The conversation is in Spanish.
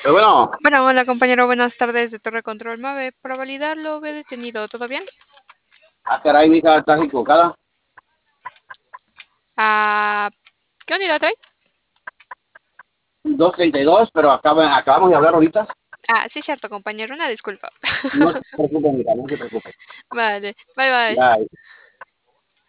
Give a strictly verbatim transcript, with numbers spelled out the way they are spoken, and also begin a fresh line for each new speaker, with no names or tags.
Pero bueno,
Bueno, hola compañero, buenas tardes de Torre Control Mave. Para validar lo he detenido, ¿todo bien?
a caray, mija, estás equivocada.
Ah, ¿qué unidad trae?
Dos treinta y dos, pero acaba- acabamos de hablar ahorita.
Ah, sí, cierto, compañero, una disculpa.
No se preocupe, mija, no se preocupe.
Vale, bye bye.
Ya,